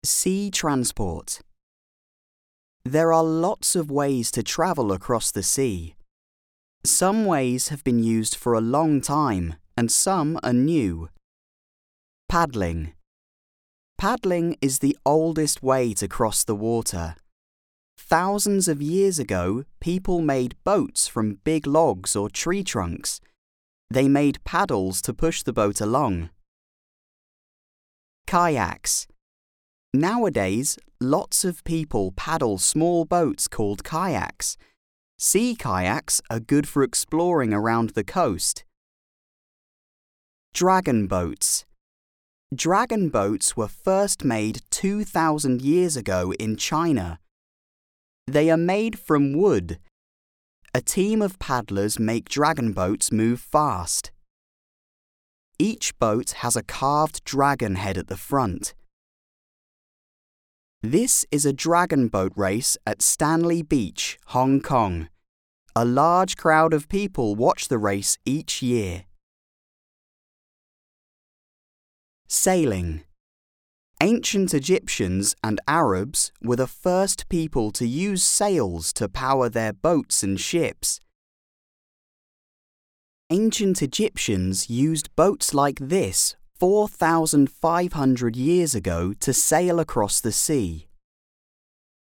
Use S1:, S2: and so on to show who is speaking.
S1: Sea transport. There are lots of ways to travel across the sea. Some ways have been used for a long time and some are new. Paddling. Paddling is the oldest way to cross the water. Thousands of years ago, people made boats from big logs or tree trunks. They made paddles to push the boat along. Kayaks. Nowadays, lots of people paddle small boats called kayaks. Sea kayaks are good for exploring around the coast. Dragon boats. Dragon boats were first made 2,000 years ago in China. They are made from wood. A team of paddlers make dragon boats move fast. Each boat has a carved dragon head at the front. This is a dragon boat race at Stanley Beach, Hong Kong. A large crowd of people watch the race each year. Sailing. Ancient Egyptians and Arabs were the first people to use sails to power their boats and ships. Ancient Egyptians used boats like this 4,500 years ago to sail across the sea.